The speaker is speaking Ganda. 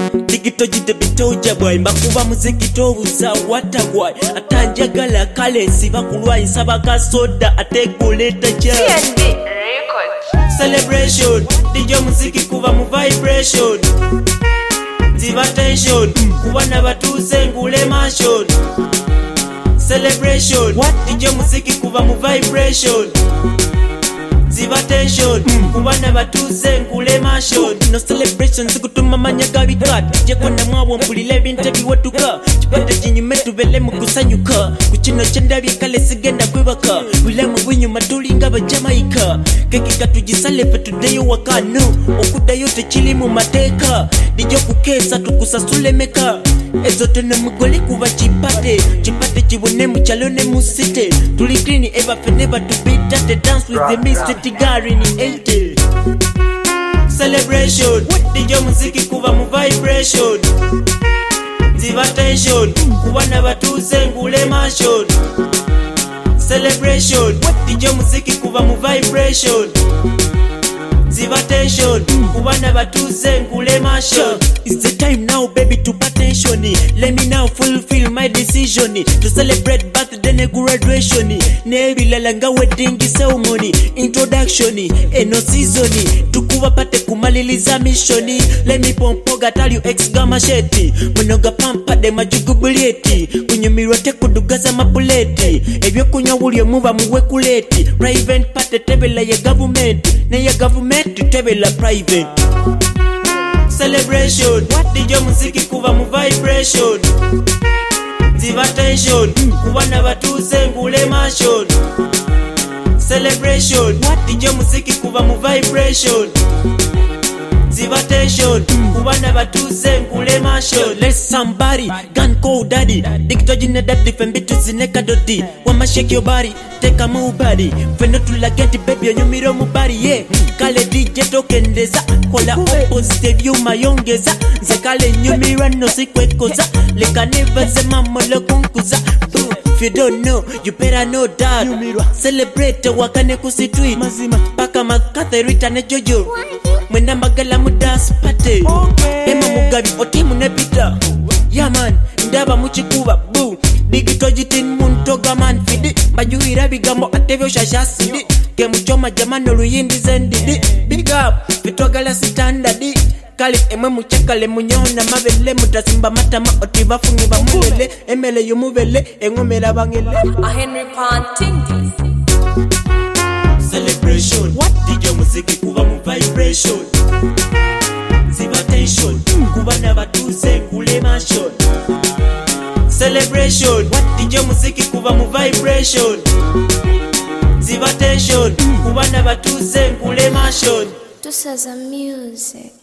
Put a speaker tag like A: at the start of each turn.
A: Digito jide bitoja boy mbakuba muziki tobuza watagwa atanjagala kale siba kulwa insaba ka soda ategoleta cha
B: CNB Record
A: celebration DJ muziki kuba mu vibration ziba tension kuba nabatuze ngule mansion celebration DJ muziki kuba mu vibration ziba tension kuba nabatuze ngule mansion no celebration zikutuma manya gabikat je kona mwawo mpulile ebintu biwetuka kipate kinyume tubele mu kusanyuka ku kino kyendabi kale sigenda kwebaka bulamu bw'inyuma tulinga bajamaika keki katugisale fe tudeyo wakano okudayo tekiri mu mateeka dijjo kukeesa tukusasule meka ezote ne mugole kuba kipate kibone mu kyalo ne mu city tuli clean eva fe never to beat the dance with the Mr. Tigari ni ente celebration DJ muziki kuba mu vibration ziba tension kuba nabatuze ngule mansion celebration DJ muziki kuba mu vibration ziba tension kuba nabatuze ngule mansion. It's the time now baby to pay attention. Let me now fulfill my decision to celebrate birthday and graduation. Nebilala nga wedding ceremony introduction eno season tukuba pate kumaliliza mission. Let me pompoga tell you ex gama sheti munoga pampa de majugubulieti kunyumirwa te kudugaza mapuleti ebyo kunywa bulyo muba muwe kuleti private pate tebela ya government ne ya government tebela private celebration DJ muziki kuba mu vibration ziba tension kuba nabatuze ngule mansion celebration DJ muziki kuba mu vibration ziba tension kuba nabatuze ngule mansion. Let somebody gun call daddy dikito jine daddy fembitu zineka doti wama shake your body take a move body fendo tulageti baby onyumiro mu body yeah kale DJ tokendeza kola opposite byuma yongeza nze kale nyumira no sikwekoza leka never zema molo kunkuza. If you don't know, you better know that. Celebrate wakane kusitweet paka makatherita ne jojo mwenda magala mu dance party ema mugabi otimu ne pita yeah man ndaba muchikuba boo digito jitin muntoga man fidi majuira bigambo atevyo shashasidi ke muchoma jamano luyindi zendidi big up vitwagala standard kali emwe muchakale munyona mabele mutasimba matama otibafungi bamulele emele yumubele engomera bangele
B: a Henry Panting
A: celebration DJ muziki kuba mu vibration ziba tension kuba nabatuze ngule mansion celebration DJ muziki kuba mu vibration ziba tension kuba nabatuze ngule mansion.
B: Tusaza music.